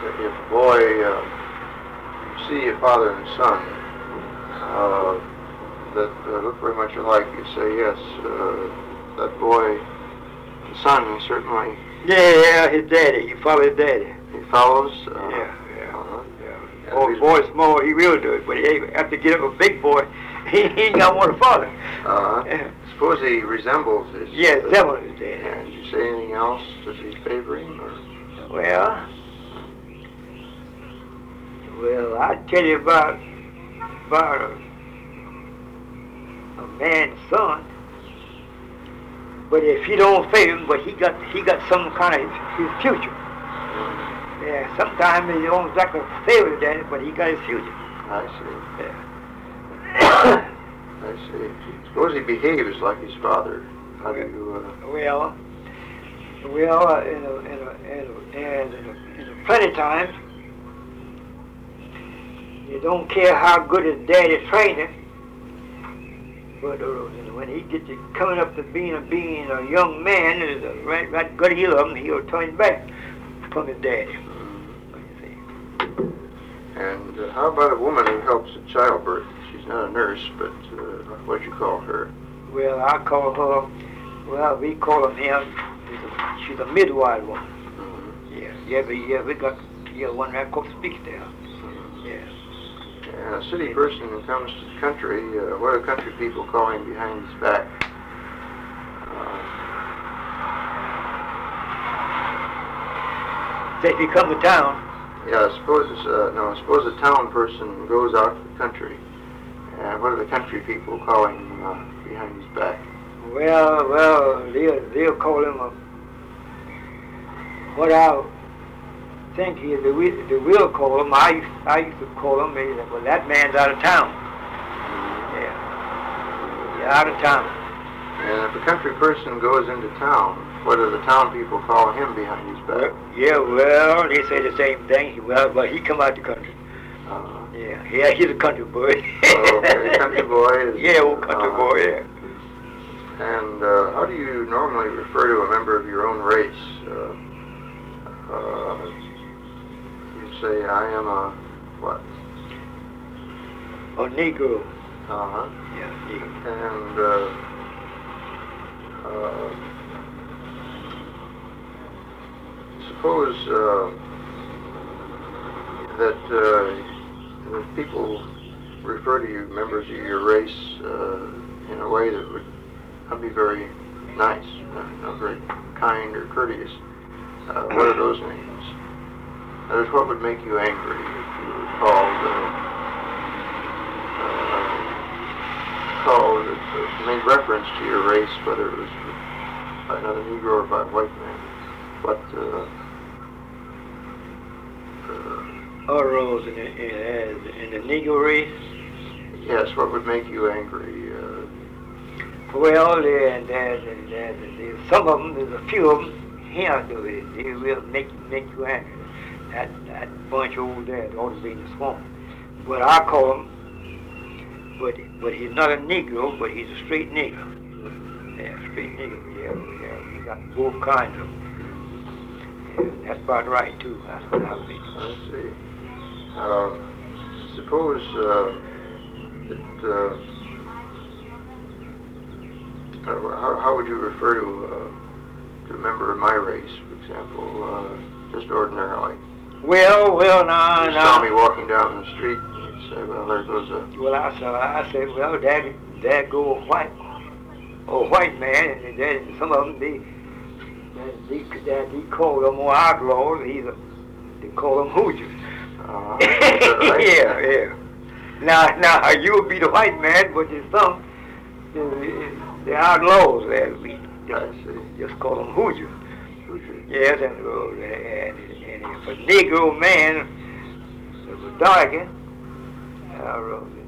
if a boy, you see a father and son that look very much alike, you say, yes, that boy, the son, certainly. Yeah, his daddy. He follows his daddy. He follows? Yeah. Yeah, Oh, boy small, he will do it, but he have to get up a big boy. He ain't got one to follow. Yeah. Suppose he resembles his... Yeah, resembles his daddy. Yeah, did you say anything else? Does he favor him, or...? Well, I tell you about a man's son. But if he don't favor him, but he got some kind of his future. Yeah, sometimes he don't exactly favor his daddy, but he got his future. I see. Yeah. I see. Suppose he behaves like his father. How do you... Well, in plenty times, you don't care how good his daddy trained him, but when he gets to coming up to being a young man, right good he'll love him, he'll turn back from his daddy. And how about a woman who helps at childbirth? She's not a nurse, but what do you call her? Well, I call her, we call him, she's a midwife woman. Mm-hmm. Yeah, we got one that speaks there. Mm-hmm. Yeah. And a city person who comes to the country, what do country people call him behind his back? Say if he come to town. Yeah, suppose a town person goes out to the country. What do the country people call him behind his back? Well, they'll call him what I think they will call him. I used to call him. Well, that man's out of town. Yeah, he's out of town. And if a country person goes into town, what do the town people call him behind his back? Well, they say the same thing. But he come out the country. Yeah, he's a country boy. Okay, country boy is... old country boy, yeah. And how do you normally refer to a member of your own race? You say, I am a what? A Negro. Uh-huh. Yeah, Negro. And suppose that people refer to you, members of your race, in a way that would not be very nice, not very kind or courteous. What are those names? That is, what would make you angry if you were made reference to your race, whether it was by another Negro or by a white man? What arose in the Negro race? Yes, what would make you angry? Well, there's some of them, there's a few of them here do it. They will make you angry. That bunch over there ought to be in the swamp. But I call him, but he's not a Negro, but he's a straight Negro. Yeah, straight Negro. Yeah, we got both kinds of them. Yeah, that's about right too. That's what I mean. I see. Suppose that how would you refer to a member of my race, for example, just ordinarily? Well, you saw me walking down the street, and you'd say, well, there goes a... Well, I said, well, that go a white man, and then some of them, they call them more outlaws, they call them Hoosiers. Right? Yeah. Now, you would be the white man, but there's some, the outlaws there, we just call them Hoosiers. Yes, and if a Negro man was dark,